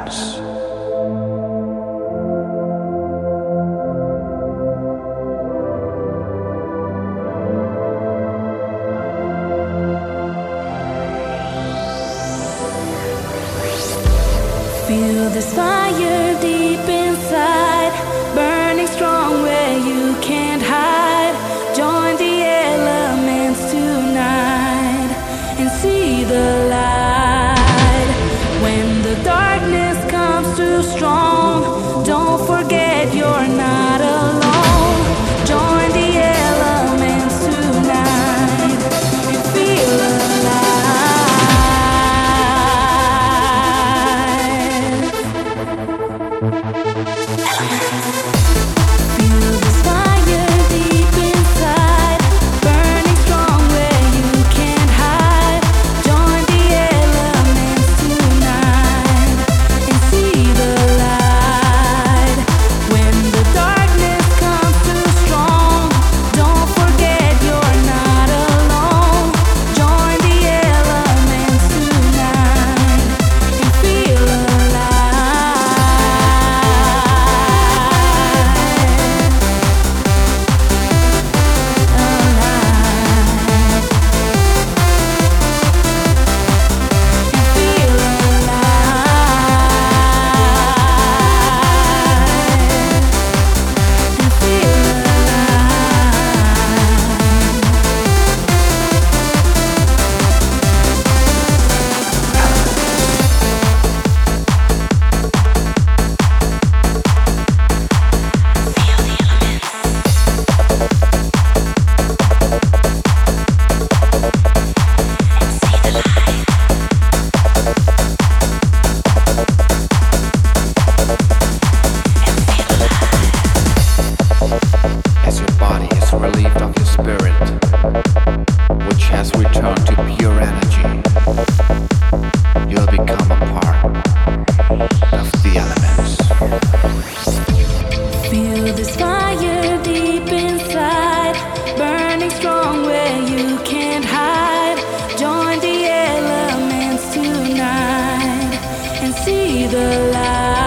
elements. Feel this fire deep inside, burning strong where you can't hide. Join the elements tonight and see the light. When the darkness comes too strong, don't forget you're not alone. Join the elements tonight and feel alive. Feel this fire deep inside, burning strong where you can't hide. Join the elements tonight and see the light. When the darkness comes too strong, don't forget you're not alone. Join the elements tonight and feel alive. As your body is relieved of your spirit, which has returned to pure energy, you'll become a part of the elements. Feel this fire deep inside, burning strong where you can't hide. Join the elements tonight and see the light.